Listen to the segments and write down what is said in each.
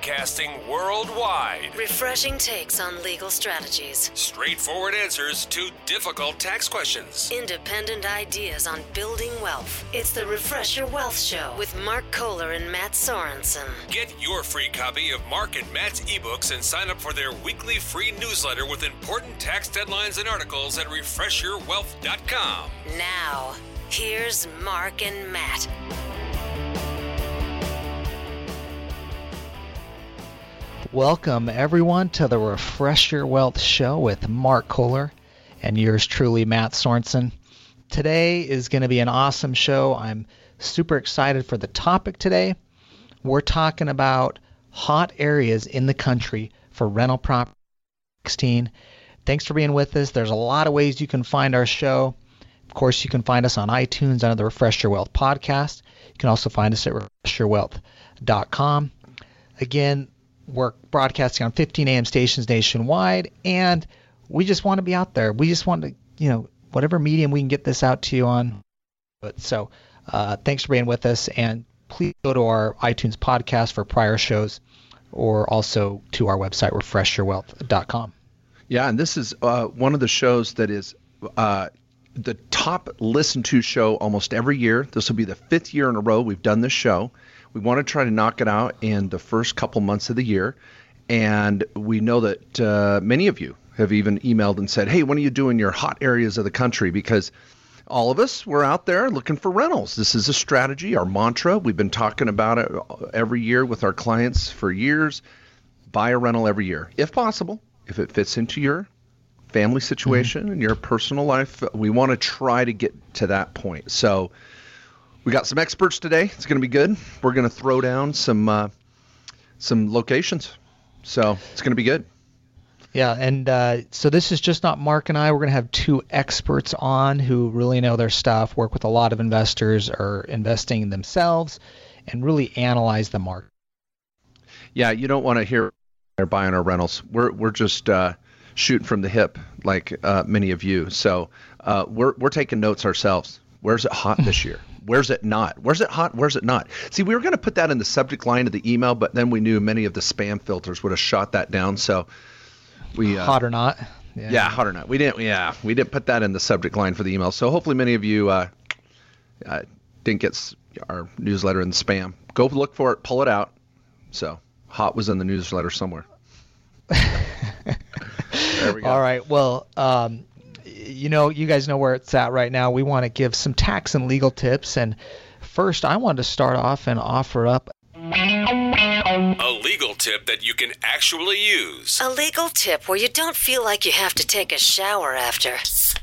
Broadcasting worldwide. Refreshing takes on legal strategies. Straightforward answers to difficult tax questions. Independent ideas on building wealth. It's the Refresh Your Wealth Show with Mark Kohler and Matt Sorensen. Get your free copy of Mark and Matt's ebooks and sign up for their weekly free newsletter with important tax deadlines and articles at refreshyourwealth.com. Now, here's Mark and Matt. Welcome, everyone, to the Refresh Your Wealth Show with Mark Kohler and yours truly, Matt Sorensen. Today is going to be an awesome show. I'm super excited for the topic today. We're talking about hot areas in the country for rental property. Thanks for being with us. There's a lot of ways you can find our show. Of course, you can find us on iTunes under the Refresh Your Wealth podcast. You can also find us at refreshyourwealth.com. Again, we're broadcasting on 15 AM stations nationwide, and we just want to be out there. We just want to, whatever medium we can get this out to you on. So thanks for being with us, and please go to our iTunes podcast for prior shows or also to our website, refreshyourwealth.com. Yeah, and this is one of the shows that is the top listened to show almost every year. This will be the 5th year in a row we've done this show. We want to try to knock it out in the first couple months of the year. And we know that many of you have even emailed and said, hey, when are you doing your hot areas of the country? Because all of us, we're out there looking for rentals. This is a strategy, our mantra. We've been talking about it every year with our clients for years. Buy a rental every year, if possible, if it fits into your family situation and your personal life. We want to try to get to that point. So we got some experts today. It's going to be good. We're going to throw down some locations. So it's going to be good. Yeah, and so this is just not Mark and I. We're going to have 2 experts on who really know their stuff, work with a lot of investors or investing themselves, and really analyze the market. Yeah, you don't want to hear they're buying our rentals. We're just shooting from the hip like many of you. So we're taking notes ourselves. Where's it hot this year? Where's it not? Where's it hot? Where's it not? See, we were going to put that in the subject line of the email, but then we knew many of the spam filters would have shot that down. So we hot or not? Yeah, hot or not. We didn't put that in the subject line for the email. So hopefully many of you didn't get our newsletter in the spam. Go look for it, pull it out. So hot was in the newsletter somewhere. There we go. All right. Well, you guys know where it's at right now. We want to give some tax and legal tips. And first, I wanted to start off and offer up a legal tip that you can actually use. A legal tip where you don't feel like you have to take a shower after.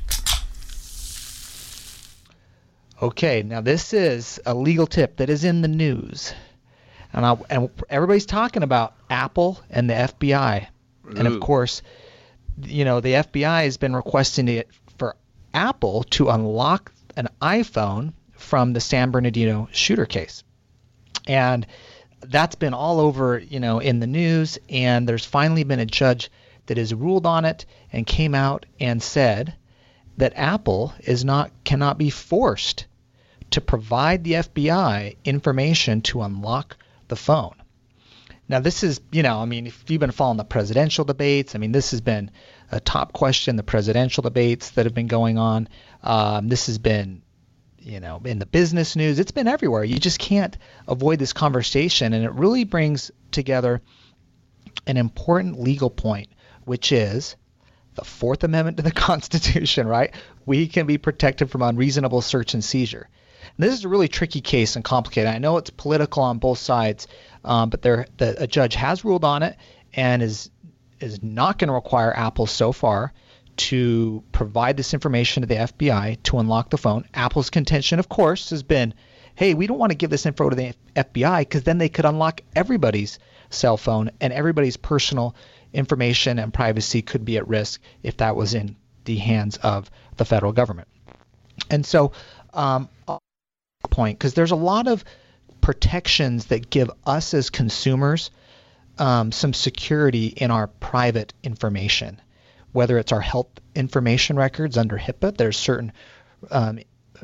Okay, now this is a legal tip that is in the news. And everybody's talking about Apple and the FBI. Ooh. And of course, the FBI has been requesting it for Apple to unlock an iPhone from the San Bernardino shooter case. And that's been all over, in the news. And there's finally been a judge that has ruled on it and came out and said that Apple cannot be forced to provide the FBI information to unlock the phone. Now, this is, if you've been following the presidential debates, this has been a top question, the presidential debates that have been going on. This has been, in the business news. It's been everywhere. You just can't avoid this conversation. And it really brings together an important legal point, which is the Fourth Amendment to the Constitution, right? We can be protected from unreasonable search and seizure. And this is a really tricky case and complicated. I know it's political on both sides, but a judge has ruled on it and is not going to require Apple so far to provide this information to the FBI to unlock the phone. Apple's contention, of course, has been, hey, we don't want to give this info to the FBI because then they could unlock everybody's cell phone and everybody's personal information and privacy could be at risk if that was in the hands of the federal government. And so, point, because there's a lot of protections that give us as consumers some security in our private information, whether it's our health information records under HIPAA. There's certain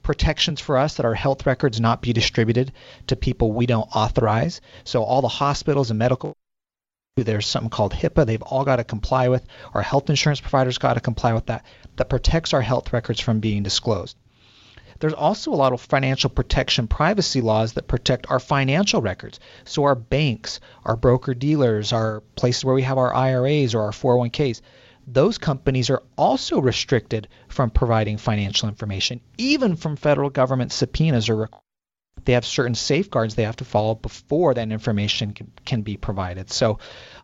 protections for us that our health records not be distributed to people we don't authorize. So all the hospitals and medical, there's something called HIPAA. They've all got to comply with. Our health insurance providers got to comply with that. That protects our health records from being disclosed. There's also a lot of financial protection privacy laws that protect our financial records. So our banks, our broker-dealers, our places where we have our IRAs or our 401ks, those companies are also restricted from providing financial information, even from federal government subpoenas. They have certain safeguards they have to follow before that information can be provided. So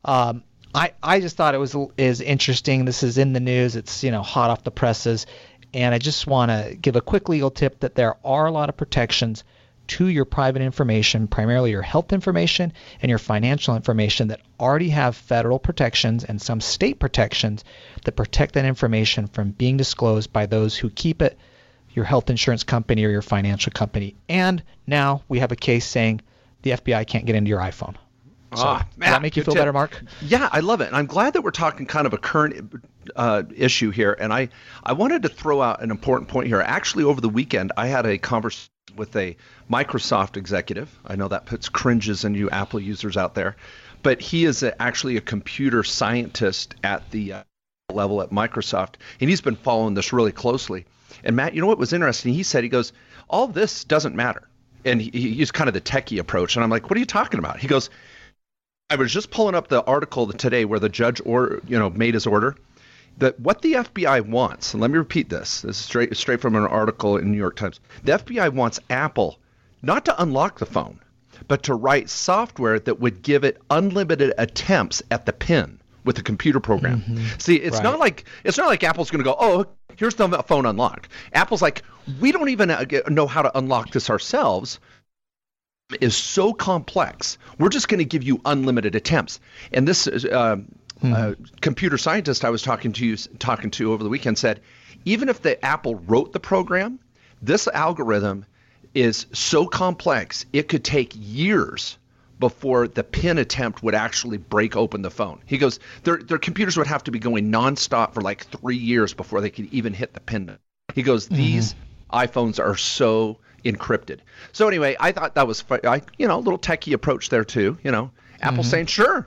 I just thought it is interesting. This is in the news. It's hot off the presses. And I just want to give a quick legal tip that there are a lot of protections to your private information, primarily your health information and your financial information, that already have federal protections and some state protections that protect that information from being disclosed by those who keep it, your health insurance company or your financial company. And now we have a case saying the FBI can't get into your iPhone. So, does that make you feel better, Mark? Yeah, I love it. And I'm glad that we're talking kind of a current issue here. And I wanted to throw out an important point here. Actually, over the weekend, I had a conversation with a Microsoft executive. I know that puts cringes in you Apple users out there. But he is actually a computer scientist at the level at Microsoft. And he's been following this really closely. And Matt, you know what was interesting? He said, all this doesn't matter. And he used kind of the techie approach. And I'm like, what are you talking about? He goes, I was just pulling up the article today where the judge made his order. That what the FBI wants, and let me repeat this. This is straight from an article in New York Times. The FBI wants Apple not to unlock the phone, but to write software that would give it unlimited attempts at the PIN with the computer program. Mm-hmm. See, it's not like Apple's going to go, oh, here's the phone unlock. Apple's like, we don't even know how to unlock this ourselves. Is so complex. We're just going to give you unlimited attempts. And this computer scientist I was talking to over the weekend said, even if the Apple wrote the program, this algorithm is so complex it could take years before the PIN attempt would actually break open the phone. He goes, their computers would have to be going nonstop for like 3 years before they could even hit the PIN. He goes, these iPhones are so encrypted. So anyway, I thought that was a little techie approach there too. Apple saying sure.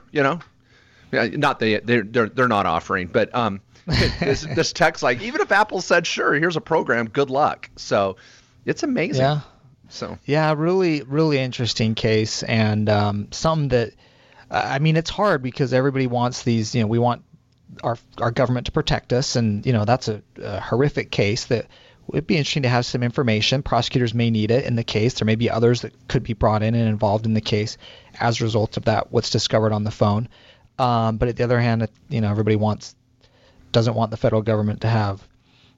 Not they're not offering, but this text like, even if Apple said sure, here's a program, good luck. So it's amazing. Yeah. So yeah, really really interesting case, and something that it's hard because everybody wants these. We want our government to protect us, and that's a horrific case that. It'd be interesting to have some information. Prosecutors may need it in the case. There may be others that could be brought in and involved in the case as a result of that, what's discovered on the phone. But at the other hand, everybody doesn't want the federal government to have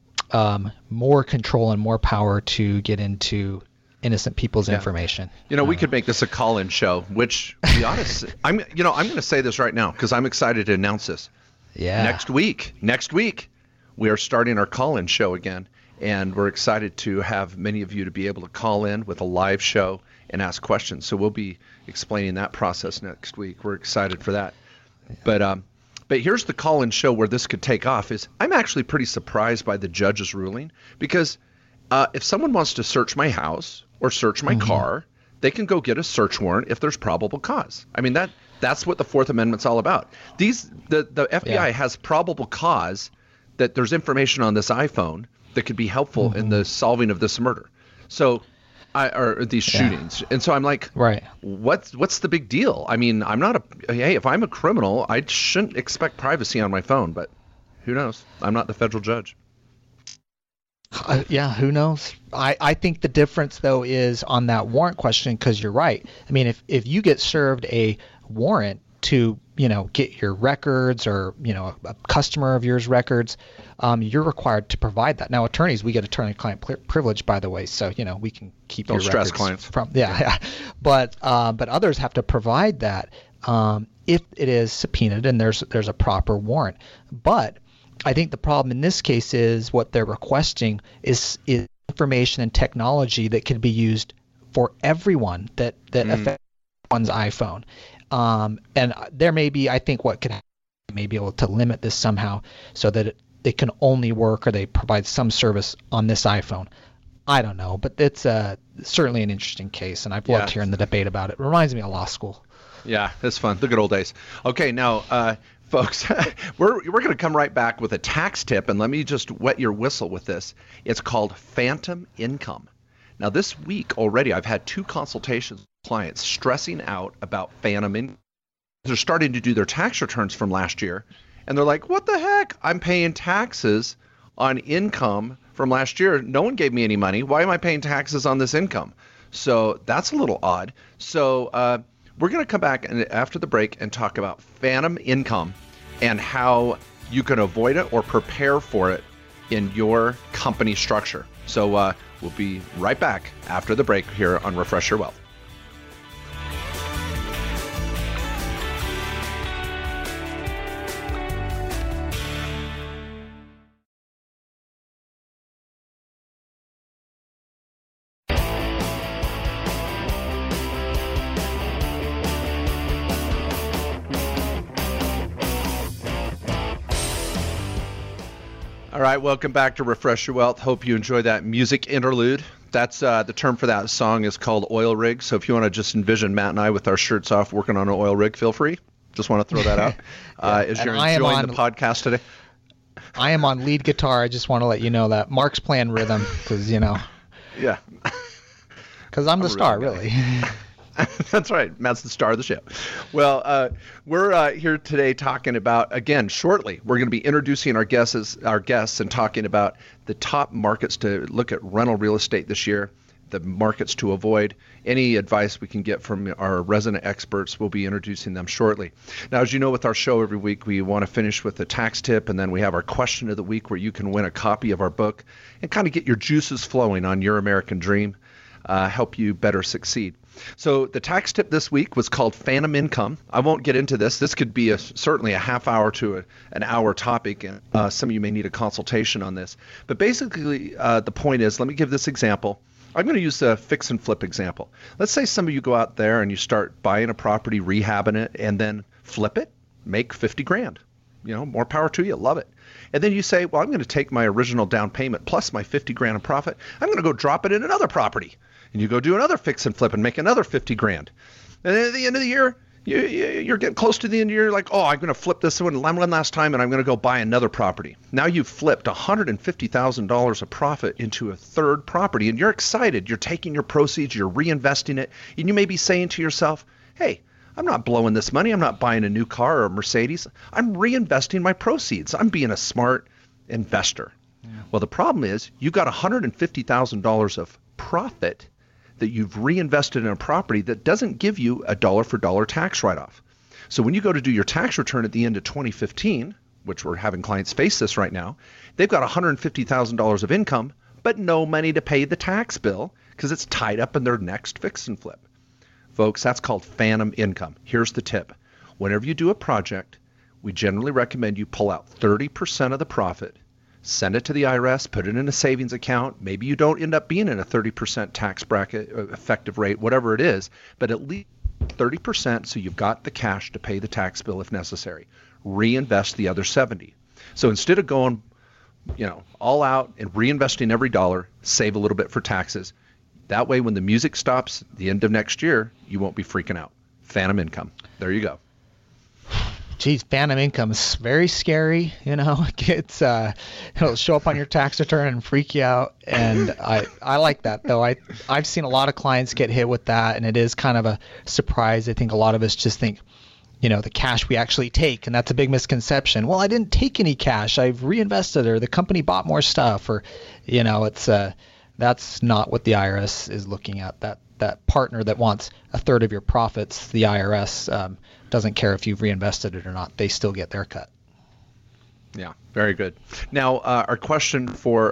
more control and more power to get into innocent people's information. We could make this a call-in show, which to be honest, I'm going to say this right now because I'm excited to announce this. Yeah. Next week, we are starting our call-in show again. And we're excited to have many of you to be able to call in with a live show and ask questions. So we'll be explaining that process next week. We're excited for that. Yeah. But here's the call-in show where this could take off. I'm actually pretty surprised by the judge's ruling because if someone wants to search my house or search my car, they can go get a search warrant if there's probable cause. That's what the Fourth Amendment's all about. The FBI has probable cause that there's information on this iPhone that could be helpful in the solving of this murder. So, or these shootings. And so I'm like, right. What's the big deal? If I'm a criminal, I shouldn't expect privacy on my phone, but who knows? I'm not the federal judge. Who knows? I think the difference though is on that warrant question, because you're right. If you get served a warrant to get your records or a customer of yours records, you're required to provide that. Now attorneys, we get attorney-client privilege, by the way, so we can keep Don't your stress records clients. From but others have to provide that if it is subpoenaed and there's a proper warrant. But I think the problem in this case is what they're requesting is information and technology that can be used for everyone that affects one's iPhone. And there may be, I think what could happen, may be able to limit this somehow so that it can only work, or they provide some service on this iPhone. I don't know, but it's certainly an interesting case, and I've loved hearing the debate about it. It reminds me of law school. Yeah, it's fun. The good old days. Okay, now, folks, we're going to come right back with a tax tip, and let me just wet your whistle with this. It's called phantom income. Now, this week already, I've had 2 consultations with clients stressing out about phantom income. They're starting to do their tax returns from last year, and they're like, what the heck? I'm paying taxes on income from last year. No one gave me any money. Why am I paying taxes on this income? So that's a little odd. So we're going to come back after the break and talk about phantom income and how you can avoid it or prepare for it in your company structure. So we'll be right back after the break here on Refresh Your Wealth. All right, welcome back to Refresh Your Wealth. Hope you enjoy that music interlude. That's the term for that song is called oil rig. So if you want to just envision Matt and I with our shirts off working on an oil rig, feel free. Just want to throw that out. As you're enjoying the podcast today. I am on lead guitar. I just want to let you know that Mark's playing rhythm because, Yeah. Because I'm the star, really. That's right. Matt's the star of the ship. Well, we're here today talking about, again, shortly, we're going to be introducing our guests and talking about the top markets to look at rental real estate this year, the markets to avoid. Any advice we can get from our resident experts, we'll be introducing them shortly. Now, as you know, with our show every week, we want to finish with a tax tip, and then we have our question of the week where you can win a copy of our book and kind of get your juices flowing on your American dream, help you better succeed. So the tax tip this week was called phantom income. I won't get into this. This could be certainly a half hour to an hour topic, and some of you may need a consultation on this. But basically, the point is, let me give this example. I'm going to use a fix and flip example. Let's say some of you go out there and you start buying a property, rehabbing it, and then flip it, make 50 grand. More power to you. Love it. And then you say, well, I'm going to take my original down payment plus my 50 grand in profit. I'm going to go drop it in another property. And you go do another fix and flip and make another 50 grand. And then at the end of the year, you're getting close to the end of the year, like, oh, I'm going to flip this one last time and I'm going to go buy another property. Now you've flipped $150,000 of profit into a third property and you're excited. You're taking your proceeds, you're reinvesting it, and you may be saying to yourself, hey, I'm not blowing this money. I'm not buying a new car or a Mercedes. I'm reinvesting my proceeds. I'm being a smart investor. Yeah. Well, the problem is you got $150,000 of profit that you've reinvested in a property that doesn't give you a dollar for dollar tax write-off. So when you go to do your tax return at the end of 2015, which we're having clients face this right now, they've got $150,000 of income, but no money to pay the tax bill because it's tied up in their next fix and flip. Folks, that's called phantom income. Here's the tip. Whenever you do a project, we generally recommend you pull out 30% of the profit, send it to the IRS, put it in a savings account. Maybe you don't end up being in a 30% tax bracket, effective rate, whatever it is, but at least 30% so you've got the cash to pay the tax bill if necessary. Reinvest the other 70. So instead of going, all out and reinvesting every dollar, save a little bit for taxes. That way, when the music stops at the end of next year, you won't be freaking out. Phantom income. There you go. Geez, phantom income is very scary. It's it'll show up on your tax return and freak you out. And I like that though. I've seen a lot of clients get hit with that, and it is kind of a surprise. I think a lot of us just think, the cash we actually take, and that's a big misconception. Well, I didn't take any cash. I've reinvested, or the company bought more stuff, or it's that's not what the IRS is looking at. That partner that wants a third of your profits, the IRS doesn't care if you've reinvested it or not. They still get their cut. Yeah, very good. Now, our question for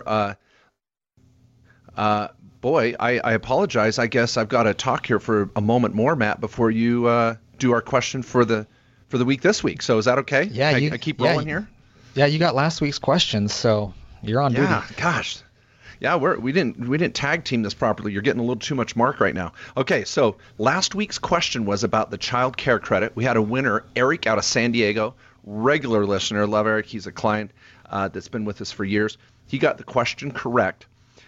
boy, I apologize. I guess I've got to talk here for a moment more, Matt, before you do our question for the week this week. So is that okay? Yeah, I keep rolling here. Yeah, you got last week's questions, so you're on duty. Yeah, gosh. Yeah, we didn't tag team this properly. You're getting a little too much Mark right now. Okay, so last week's question was about the child care credit. We had a winner, Eric, out of San Diego, regular listener. Love Eric. He's a client that's been with us for years. He got the question correct.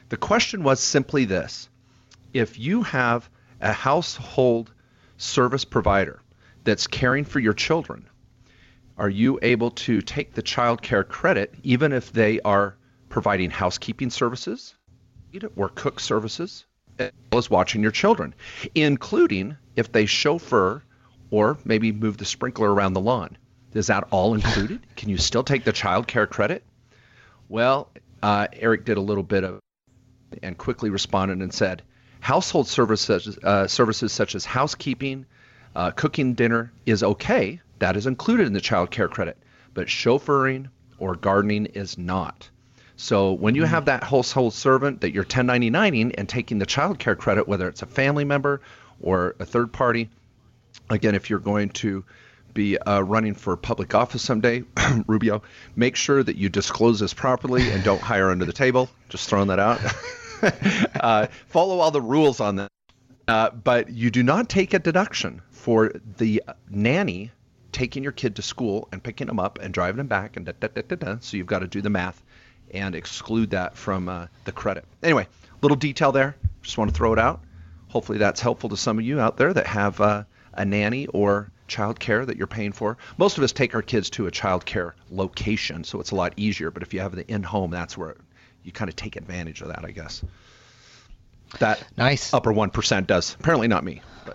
The question was simply this. If you have a household service provider that's caring for your children, are you able to take the child care credit even if they are providing housekeeping services or cook services, as well as watching your children, including if they chauffeur or maybe move the sprinkler around the lawn? Is that all included? Can you still take the child care credit? Well, Eric did a little bit of and quickly responded and said, household services such as housekeeping, cooking dinner is okay. That is included in the child care credit. But chauffeuring or gardening is not. So when you have that household servant that you're 1099ing and taking the child care credit, whether it's a family member or a third party, again, if you're going to be running for public office someday, Rubio, make sure that you disclose this properly and don't hire under the table. Just throwing that out. Follow all the rules on that. But you do not take a deduction for the nanny taking your kid to school and picking them up and driving them back and So you've got to do the math and exclude that from the credit. Anyway, little detail there. Just want to throw it out. Hopefully that's helpful to some of you out there that have a nanny or child care that you're paying for. Most of us take our kids to a child care location, so it's a lot easier. But if you have the in-home, that's where you kind of take advantage of that, I guess. That nice upper 1% does. Apparently not me. But.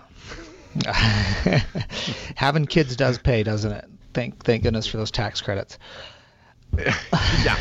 Having kids does pay, doesn't it? Thank goodness for those tax credits. Yeah.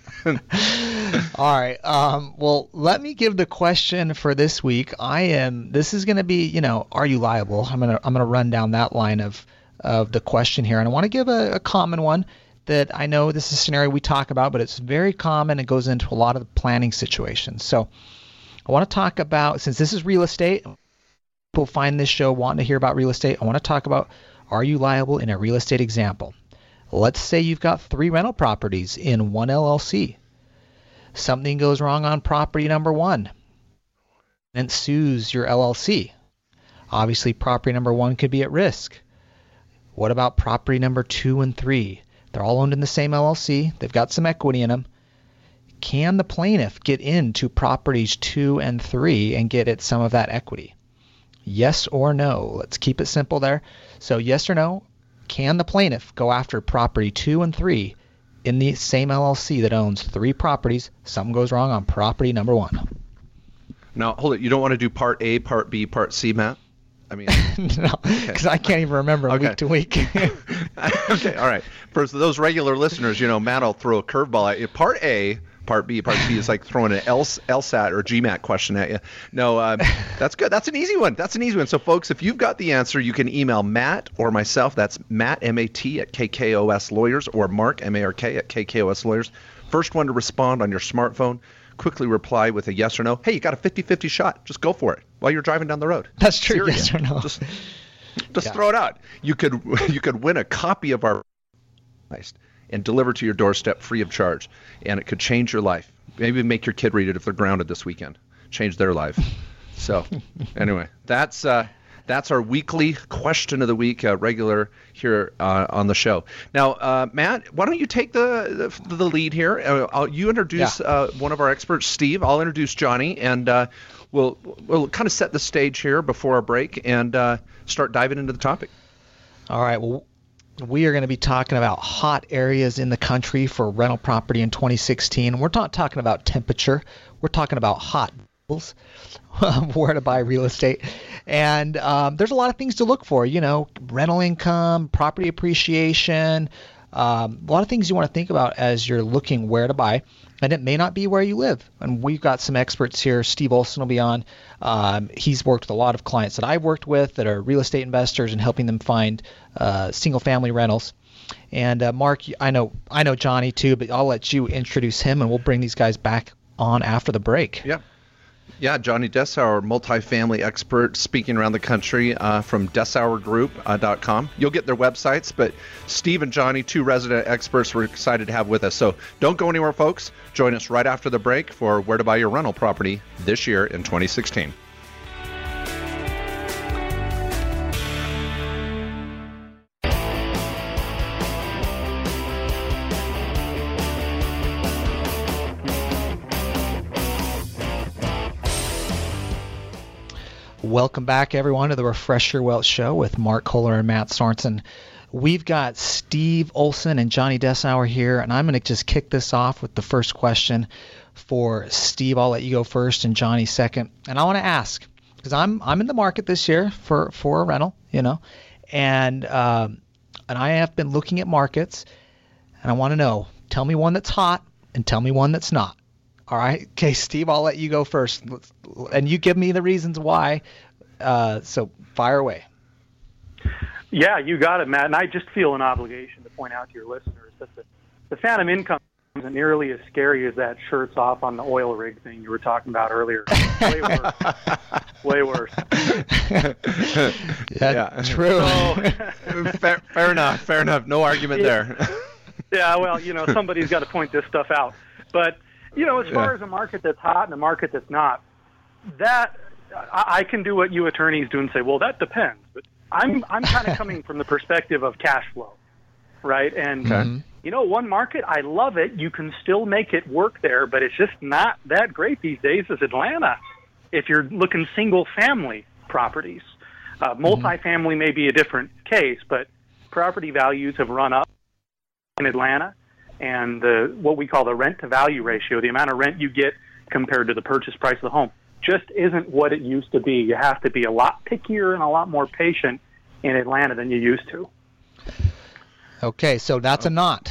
All right. Well, let me give the question for this week. This is going to be, are you liable? I'm gonna run down that line of the question here, and I want to give a common one that I know this is a scenario we talk about, but it's very common. It goes into a lot of the planning situations. So I want to talk about, since this is real estate, people find this show wanting to hear about real estate. I want to talk about, are you liable in a real estate example? Let's say you've got 3 rental properties in one LLC. Something goes wrong on property number 1 and sues your LLC. Obviously, property number 1 could be at risk. What about property number 2 and 3? They're all owned in the same LLC. They've got some equity in them. Can the plaintiff get into properties 2 and 3 and get at some of that equity? Yes or no? Let's keep it simple there. So yes or no? Can the plaintiff go after property 2 and 3 in the same LLC that owns 3 properties? Something goes wrong on property number 1. Now, hold it. You don't want to do part A, part B, part C, Matt? I mean, no, because I can't even remember week to week. Okay, all right. For those regular listeners, Matt will throw a curveball at you. Part A, part B, part C is like throwing an LSAT or GMAT question at you. No, that's good. That's an easy one. So, folks, if you've got the answer, you can email Matt or myself. That's Matt, M-A-T, at KKOS Lawyers, or Mark, M-A-R-K, at KKOS Lawyers. First one to respond on your smartphone. Quickly reply with a yes or no. Hey, you got a 50-50 shot. Just go for it while you're driving down the road. That's true. Yes or no. Just throw it out. You could win a copy of our and deliver to your doorstep free of charge, and it could change your life. Maybe make your kid read it if they're grounded this weekend. Change their life. So, anyway, that's our weekly question of the week, regular here on the show. Now, Matt, why don't you take the lead here? You introduce one of our experts, Steve. I'll introduce Johnny, and we'll kind of set the stage here before our break and start diving into the topic. All right. Well, we are going to be talking about hot areas in the country for rental property in 2016. We're not talking about temperature. We're talking about hot deals, where to buy real estate. And there's a lot of things to look for, rental income, property appreciation, a lot of things you want to think about as you're looking where to buy. And it may not be where you live. And we've got some experts here. Steve Olson will be on. He's worked with a lot of clients that I've worked with that are real estate investors and helping them find single-family rentals. And Mark, I know Johnny too, but I'll let you introduce him, and we'll bring these guys back on after the break. Yeah, Johnny Dessauer, multifamily expert speaking around the country from DessauerGroup.com. You'll get their websites, but Steve and Johnny, 2 resident experts, we're excited to have with us. So don't go anywhere, folks. Join us right after the break for Where to Buy Your Rental Property this year in 2016. Welcome back, everyone, to the Refresh Your Wealth Show with Mark Kohler and Matt Sorensen. We've got Steve Olson and Johnny Dessauer here, and I'm going to just kick this off with the first question for Steve. I'll let you go first and Johnny second. And I want to ask, because I'm in the market this year for a rental, and I have been looking at markets, and I want to know, tell me one that's hot and tell me one that's not. All right. Okay, Steve, I'll let you go first, and you give me the reasons why. So fire away. Yeah, you got it, Matt. And I just feel an obligation to point out to your listeners that the phantom income isn't nearly as scary as that shirts off on the oil rig thing you were talking about earlier. Way worse. Way worse. Yeah, true. So, fair enough. Fair enough. No argument there. Yeah, well, somebody's got to point this stuff out. But as far as a market that's hot and a market that's not, that I can do what you attorneys do and say, well, that depends. But I'm kind of coming from the perspective of cash flow, right? And one market, I love it. You can still make it work there, but it's just not that great these days is Atlanta. If you're looking single-family properties, multifamily may be a different case, but property values have run up in Atlanta. And what we call the rent-to-value ratio, the amount of rent you get compared to the purchase price of the home, just isn't what it used to be. You have to be a lot pickier and a lot more patient in Atlanta than you used to. Okay, so that's a not.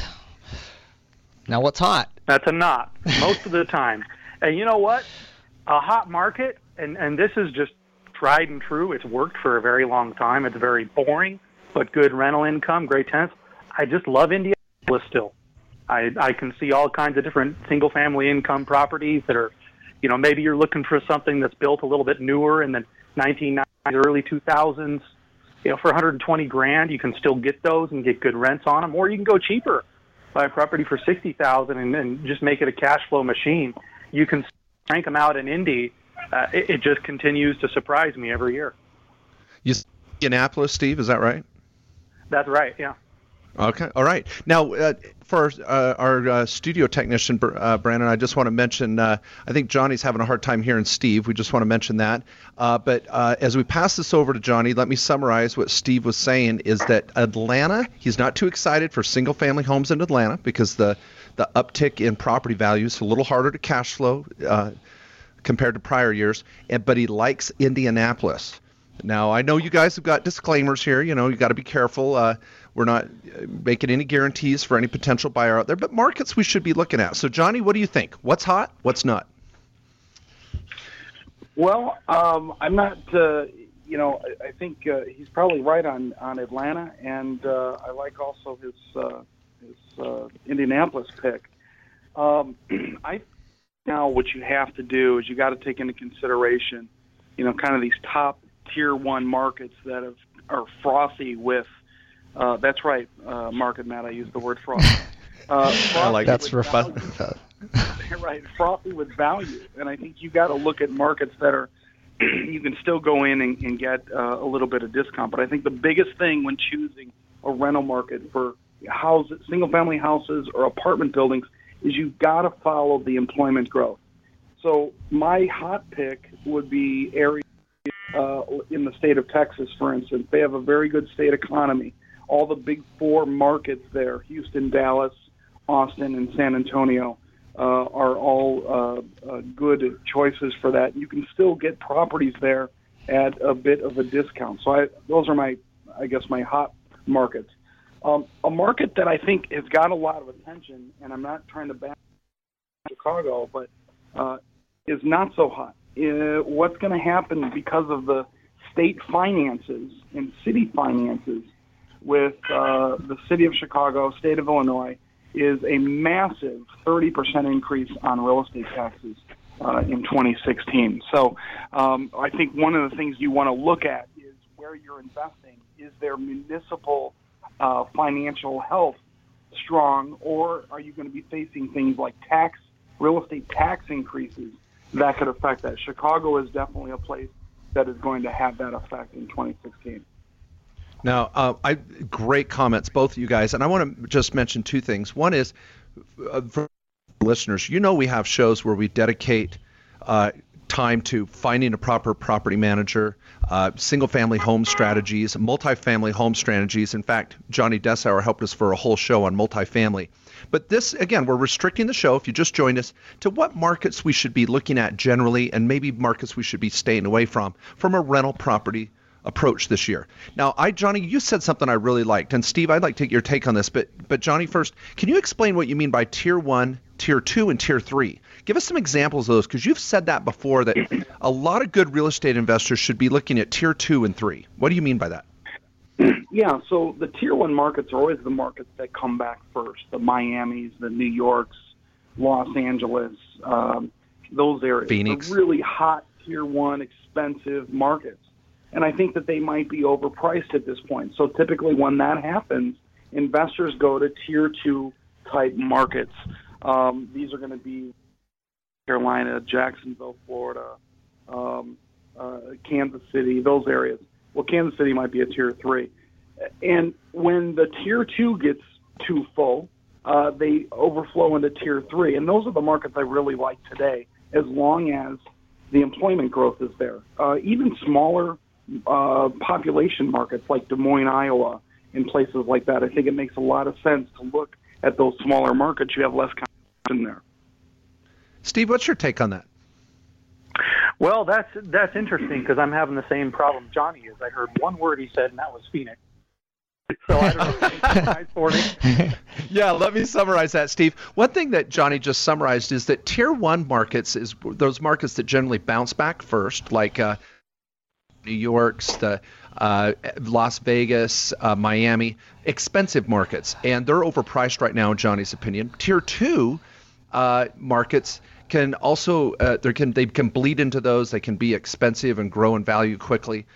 Now what's hot? That's a not, most of the time. And you know what? A hot market, and this is just tried and true. It's worked for a very long time. It's very boring, but good rental income, great tenants. I just love Indianapolis still. I can see all kinds of different single-family income properties that are, maybe you're looking for something that's built a little bit newer in the 1990s, early 2000s. For $120,000, you can still get those and get good rents on them, or you can go cheaper, buy a property for $60,000 and just make it a cash flow machine. You can crank them out in Indy. It just continues to surprise me every year. You see Indianapolis, Steve? Is that right? That's right. Yeah. Okay. All right. Now, for our studio technician, Brandon, I just want to mention, I think Johnny's having a hard time hearing Steve. We just want to mention that. But as we pass this over to Johnny, let me summarize what Steve was saying is that Atlanta, he's not too excited for single-family homes in Atlanta because the uptick in property values is a little harder to cash flow compared to prior years, but he likes Indianapolis. Now, I know you guys have got disclaimers here. You got to be careful. We're not making any guarantees for any potential buyer out there, but markets we should be looking at. So, Johnny, what do you think? What's hot? What's not? Well, I'm not, I think he's probably right on Atlanta, and I like also his Indianapolis pick. Now what you have to do is you got to take into consideration, kind of these top tier one markets that are frothy with, that's right, Mark and Matt, I used the word frothy. I like that's for fun. Right, frothy with value. And I think you got to look at markets that are, you can still go in and get a little bit of discount. But I think the biggest thing when choosing a rental market for houses, single-family houses or apartment buildings is you've got to follow the employment growth. So my hot pick would be areas in the state of Texas, for instance. They have a very good state economy. All the big four markets there, Houston, Dallas, Austin, and San Antonio, are all good choices for that. You can still get properties there at a bit of a discount. So those are my hot markets. A market that I think has got a lot of attention, and I'm not trying to bash Chicago, but is not so hot. What's going to happen because of the state finances and city finances with the city of Chicago, state of Illinois, is a massive 30% increase on real estate taxes in 2016. So I think one of the things you want to look at is where you're investing. Is their municipal financial health strong, or are you going to be facing things like real estate tax increases that could affect that? Chicago is definitely a place that is going to have that effect in 2016. Now, great comments, both of you guys. And I want to just mention two things. One is, for listeners, we have shows where we dedicate time to finding a proper property manager, single-family home strategies, multifamily home strategies. In fact, Johnny Dessauer helped us for a whole show on multifamily. But this, again, we're restricting the show, if you just joined us, to what markets we should be looking at generally and maybe markets we should be staying away from a rental property approach this year. Now, Johnny, you said something I really liked. And Steve, I'd like to get your take on this. But Johnny, first, can you explain what you mean by Tier 1, Tier 2, and Tier 3? Give us some examples of those, because you've said that before, that a lot of good real estate investors should be looking at Tier 2 and 3. What do you mean by that? Yeah, so the Tier 1 markets are always the markets that come back first. The Miamis, the New Yorks, Los Angeles, those areas. Phoenix. They're really hot Tier 1 expensive markets. And I think that they might be overpriced at this point. So typically when that happens, investors go to Tier 2 type markets. These are going to be Carolina, Jacksonville, Florida, Kansas City, those areas. Well, Kansas City might be a Tier 3. And when the Tier 2 gets too full, they overflow into Tier 3. And those are the markets I really like today, as long as the employment growth is there. Even smaller population markets like Des Moines, Iowa, and places like that, I think it makes a lot of sense to look at those smaller markets. You have less competition there. Steve, what's your take on that? Well, that's interesting, because I'm having the same problem Johnny is. I heard one word he said, and that was Phoenix. So I don't know if it's nice for me. Yeah, let me summarize that, Steve. One thing that Johnny just summarized is that Tier 1 markets is those markets that generally bounce back first, like New York's, the Las Vegas, Miami, expensive markets, and they're overpriced right now in Johnny's opinion. Tier 2 markets can also they can bleed into those. They can be expensive and grow in value quickly.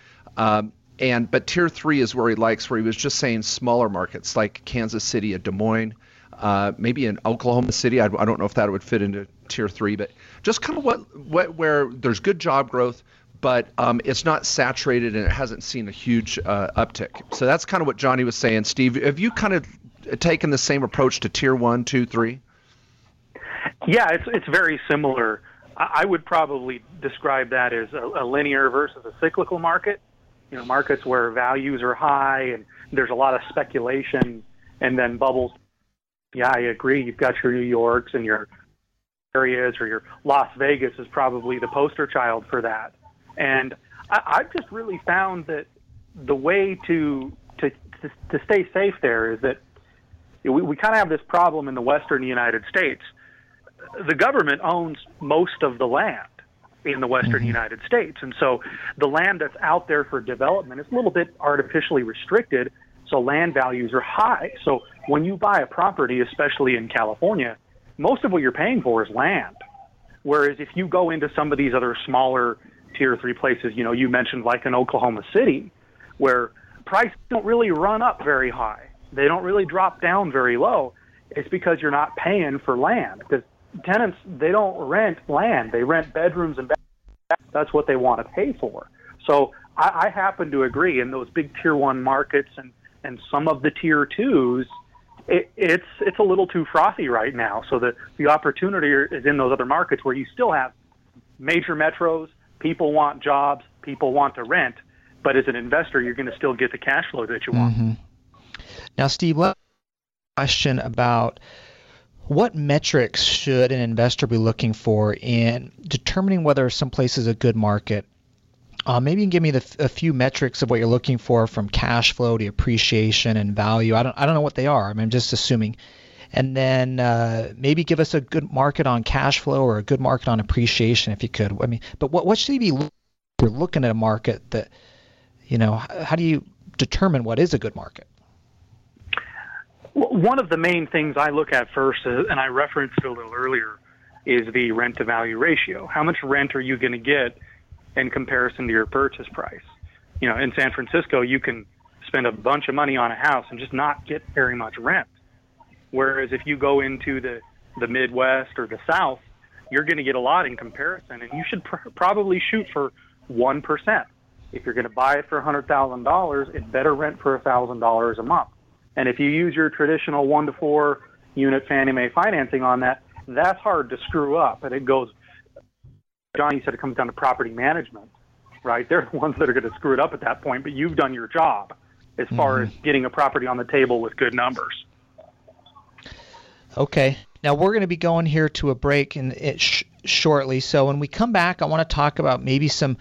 But Tier 3 is where he likes, where he was just saying smaller markets like Kansas City, Des Moines, maybe in Oklahoma City. I don't know if that would fit into Tier 3, but just kind of where there's good job growth, but it's not saturated and it hasn't seen a huge uptick. So that's kind of what Johnny was saying. Steve, have you kind of taken the same approach to Tier 1, 2, 3? Yeah, it's very similar. I would probably describe that as a linear versus a cyclical market. You know, markets where values are high and there's a lot of speculation and then bubbles. Yeah, I agree. You've got your New Yorks and your areas, or your Las Vegas is probably the poster child for that. And I've just really found that the way to stay safe there is that we kind of have this problem in the Western United States. The government owns most of the land in the Western United States. And so the land that's out there for development is a little bit artificially restricted, so land values are high. So when you buy a property, especially in California, most of what you're paying for is land. Whereas if you go into some of these other smaller Tier 3 places, you know, you mentioned like in Oklahoma City, where prices don't really run up very high. They don't really drop down very low. It's because you're not paying for land. Because tenants, they don't rent land. They rent bedrooms and bathrooms. That's what they want to pay for. So I happen to agree in those big Tier 1 markets and some of the Tier 2s, it's a little too frothy right now. So the opportunity is in those other markets where you still have major metros, people want jobs, people want to rent, but as an investor, you're going to still get the cash flow that you want. Mm-hmm. Now, Steve, let me ask a question about what metrics should an investor be looking for in determining whether some place is a good market? Maybe you can give me a few metrics of what you're looking for, from cash flow to appreciation and value. I don't know what they are. I mean, I'm just assuming. And then maybe give us a good market on cash flow or a good market on appreciation, if you could. I mean, but what should you be looking if you're looking at a market that, you know, how do you determine what is a good market? One of the main things I look at first, and I referenced it a little earlier, is the rent-to-value ratio. How much rent are you going to get in comparison to your purchase price? You know, in San Francisco, you can spend a bunch of money on a house and just not get very much rent. Whereas if you go into the Midwest or the South, you're going to get a lot in comparison, and you should probably shoot for 1%. If you're going to buy it for $100,000, it better rent for $1,000 a month. And if you use your traditional 1 to 4 unit Fannie Mae financing on that, that's hard to screw up, and it goes Johnny said it comes down to property management, right? They're the ones that are going to screw it up at that point, but you've done your job as far as getting a property on the table with good numbers. Okay. Now we're going to be going here to a break shortly. So when we come back, I want to talk about maybe some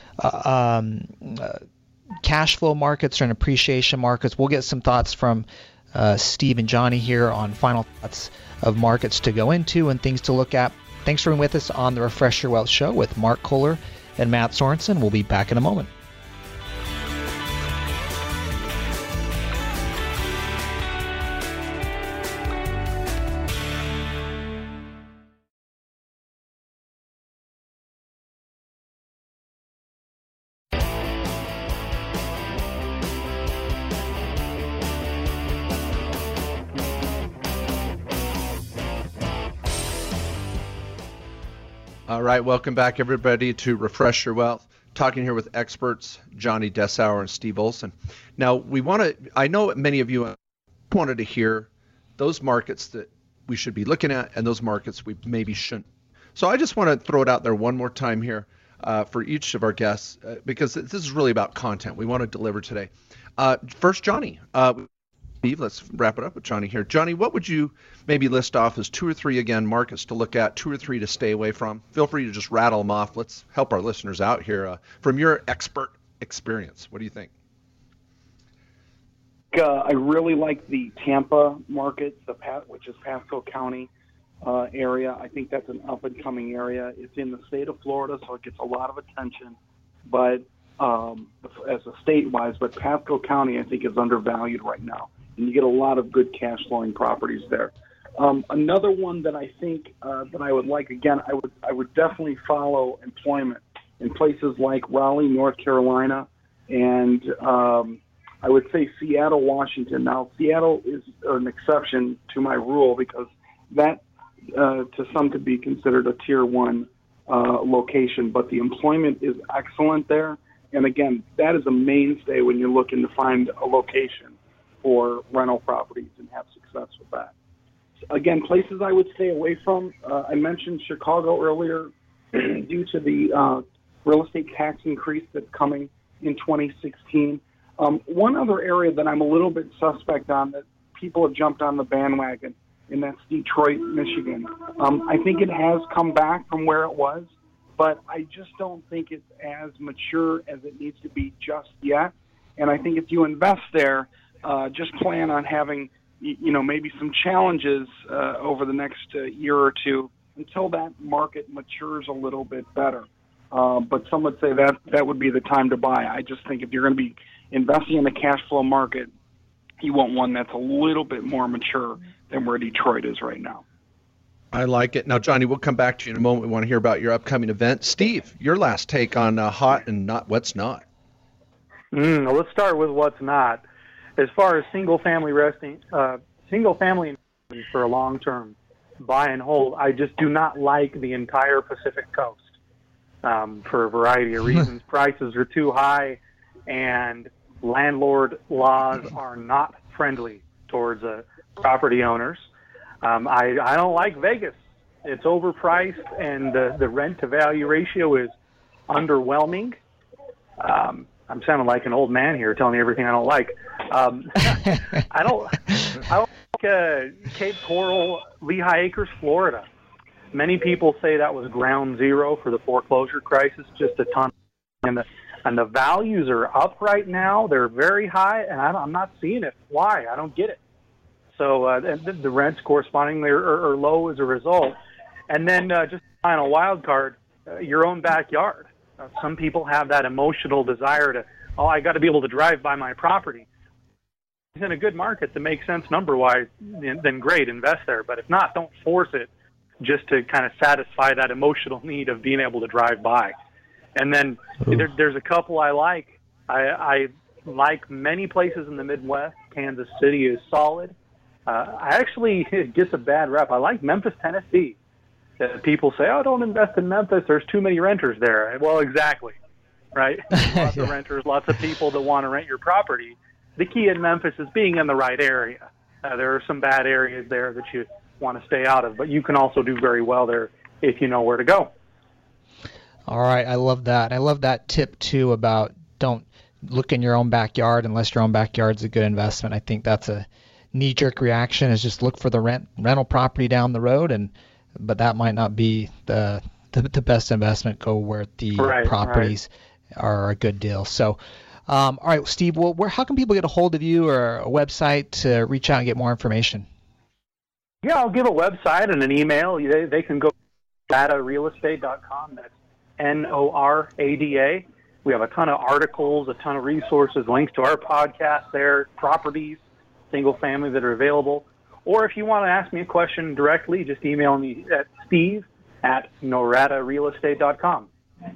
cash flow markets and appreciation markets. We'll get some thoughts from Steve and Johnny here on final thoughts of markets to go into and things to look at. Thanks for being with us on the Refresh Your Wealth Show with Mark Kohler and Matt Sorensen. We'll be back in a moment. All right, welcome back, everybody, to Refresh Your Wealth. Talking here with experts Johnny Dessauer and Steve Olson. Now, I know many of you wanted to hear those markets that we should be looking at and those markets we maybe shouldn't. So I just want to throw it out there one more time here for each of our guests because this is really about content we want to deliver today. First, Johnny. Steve, let's wrap it up with Johnny here. Johnny, what would you maybe list off as 2 or 3, again, markets to look at, 2 or 3 to stay away from? Feel free to just rattle them off. Let's help our listeners out here from your expert experience. What do you think? I really like the Tampa market, which is Pasco County area. I think that's an up-and-coming area. It's in the state of Florida, so it gets a lot of attention. But as a state-wise, but Pasco County, I think, is undervalued right now. And you get a lot of good cash flowing properties there. Another one that I think that I would like, again, I would definitely follow employment in places like Raleigh, North Carolina, and I would say Seattle, Washington. Now, Seattle is an exception to my rule because that to some could be considered a tier 1 location, but the employment is excellent there. And again, that is a mainstay when you're looking to find a location for rental properties and have success with that. Again, places I would stay away from, I mentioned Chicago earlier due to the real estate tax increase that's coming in 2016. One other area that I'm a little bit suspect on that people have jumped on the bandwagon, and that's Detroit, Michigan. I think it has come back from where it was, but I just don't think it's as mature as it needs to be just yet. And I think if you invest there, just plan on having, maybe some challenges over the next year or two until that market matures a little bit better. But some would say that would be the time to buy. I just think if you're going to be investing in the cash flow market, you want one that's a little bit more mature than where Detroit is right now. I like it. Now, Johnny, we'll come back to you in a moment. We want to hear about your upcoming event. Steve, your last take on hot and not what's not. Well, let's start with what's not. As far as single-family for a long-term buy and hold, I just do not like the entire Pacific Coast for a variety of reasons. Prices are too high, and landlord laws are not friendly towards property owners. I don't like Vegas. It's overpriced, and the rent-to-value ratio is underwhelming. I'm sounding like an old man here telling you everything I don't like. I don't like Cape Coral, Lehigh Acres, Florida. Many people say that was ground zero for the foreclosure crisis, just a ton. And the values are up right now. They're very high, and I'm not seeing it. Why? I don't get it. So and the rents correspondingly are low as a result. And then just final wild card, your own backyard. Some people have that emotional desire to, I got to be able to drive by my property. It's in a good market that makes sense number-wise, then great, invest there. But if not, don't force it just to kind of satisfy that emotional need of being able to drive by. And then there's a couple I like. I like many places in the Midwest. Kansas City is solid. I actually, it gets a bad rep. I like Memphis, Tennessee. People say, don't invest in Memphis. There's too many renters there. Well, exactly, right? Lots of renters, lots of people that want to rent your property. The key in Memphis is being in the right area. There are some bad areas there that you want to stay out of, but you can also do very well there if you know where to go. All right, I love that. I love that tip too about don't look in your own backyard unless your own backyard's a good investment. I think that's a knee-jerk reaction, is just look for the rental property down the road, but that might not be the best investment. Go where the properties are a good deal. So, all right, Steve, well, how can people get a hold of you or a website to reach out and get more information? Yeah, I'll give a website and an email. They can go to noradarealestate.com. That's NORADA. We have a ton of articles, a ton of resources, links to our podcast there, properties, single family that are available. Or if you want to ask me a question directly, just email me at steve@noradarealestate.com.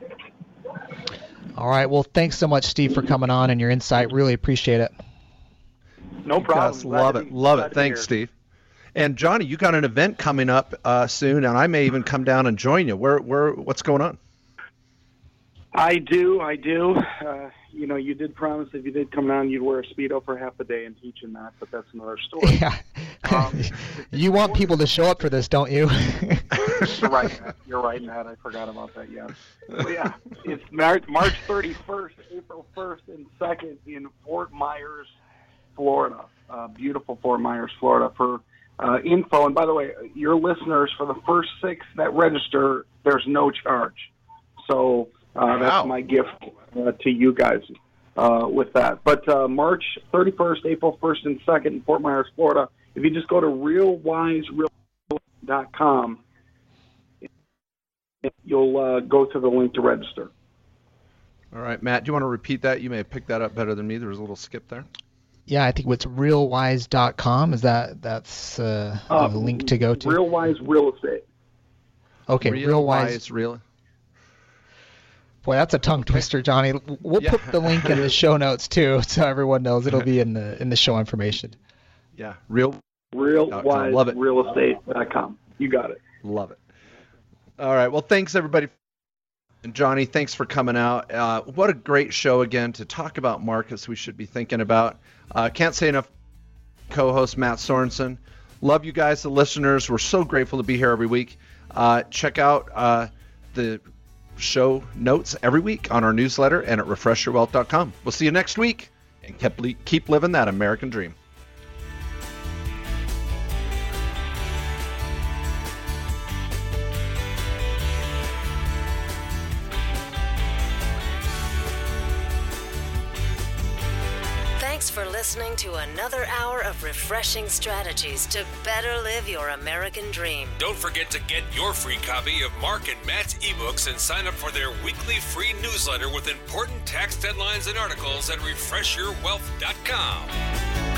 All right. Well, thanks so much, Steve, for coming on and your insight. Really appreciate it. No problem. Yes, love it. Thanks, Steve. And Johnny, you got an event coming up soon, and I may even come down and join you. What's going on? I do. You did promise if you did come down, you'd wear a Speedo for half a day and teach in that, but that's another story. Yeah. You want people to show up for this, don't you? You're right, Matt. I forgot about that, yeah. But yeah, it's March 31st, April 1st, and 2nd in Fort Myers, Florida. Beautiful Fort Myers, Florida. For info, and by the way, your listeners, for the first 6 that register, there's no charge. So that's my gift to you guys with that. But March 31st, April 1st, and 2nd in Fort Myers, Florida. If you just go to realwisereal.com, you'll go to the link to register. All right, Matt, do you want to repeat that? You may have picked that up better than me. There was a little skip there. Yeah, I think it's realwise.com. That's the link to go to? Realwise Real Estate. Okay, Realwise. Boy, that's a tongue twister, Johnny. We'll put the link in the show notes too, so everyone knows. It'll be in the show information. Yeah, realwiserealestate.com. You got it. Love it. All right. Well, thanks everybody. And Johnny, thanks for coming out. What a great show again to talk about markets we should be thinking about. Can't say enough. Co-host Matt Sorensen. Love you guys, the listeners. We're so grateful to be here every week. Check out the show notes every week on our newsletter and at refreshyourwealth.com. We'll see you next week, and keep living that American dream. Thanks for listening to another hour of refreshing strategies to better live your American dream. Don't forget to get your free copy of Mark and Matt's ebooks and sign up for their weekly free newsletter with important tax deadlines and articles at refreshyourwealth.com.